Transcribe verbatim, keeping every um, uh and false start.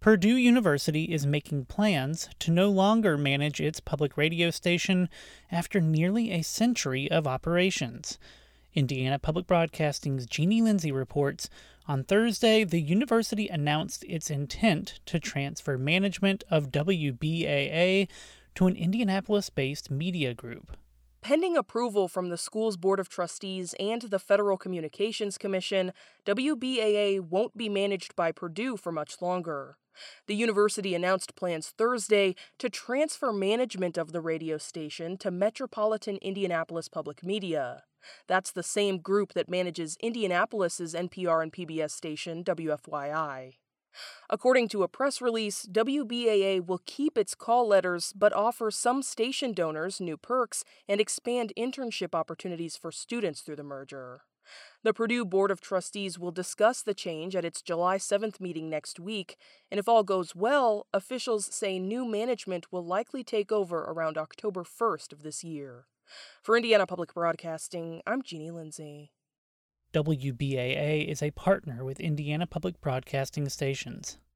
Purdue University is making plans to no longer manage its public radio station after nearly a century of operations. Indiana Public Broadcasting's Jeannie Lindsay reports, on Thursday, the university announced its intent to transfer management of W B A A to an Indianapolis-based media group. Pending approval from the school's Board of Trustees and the Federal Communications Commission, W B A A won't be managed by Purdue for much longer. The university announced plans Thursday to transfer management of the radio station to Metropolitan Indianapolis Public Media. That's the same group that manages Indianapolis's N P R and P B S station, W F Y I. According to a press release, W B A A will keep its call letters but offer some station donors new perks and expand internship opportunities for students through the merger. The Purdue Board of Trustees will discuss the change at its July seventh meeting next week, and if all goes well, officials say new management will likely take over around October first of this year. For Indiana Public Broadcasting, I'm Jeannie Lindsay. W B A A is a partner with Indiana Public Broadcasting Stations.